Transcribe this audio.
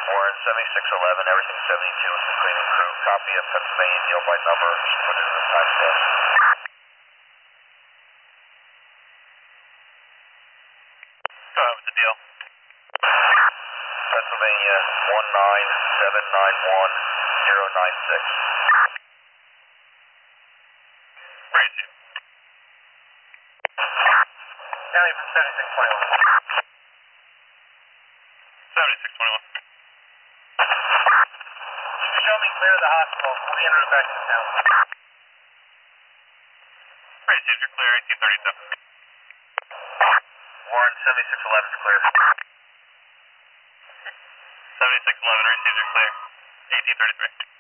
Warren 7611, everything 72 is the cleaning crew. Copy of Pennsylvania deal by number. Put it in the timestamp. Go ahead with the deal. Pennsylvania 19791-096. Where is you? County from 7621. 7621. Show me clear of the hospital. We'll be en route back into town. Receive, you're clear, 1837. Warren 7611 is clear. 7611, receive, you're clear, 1833.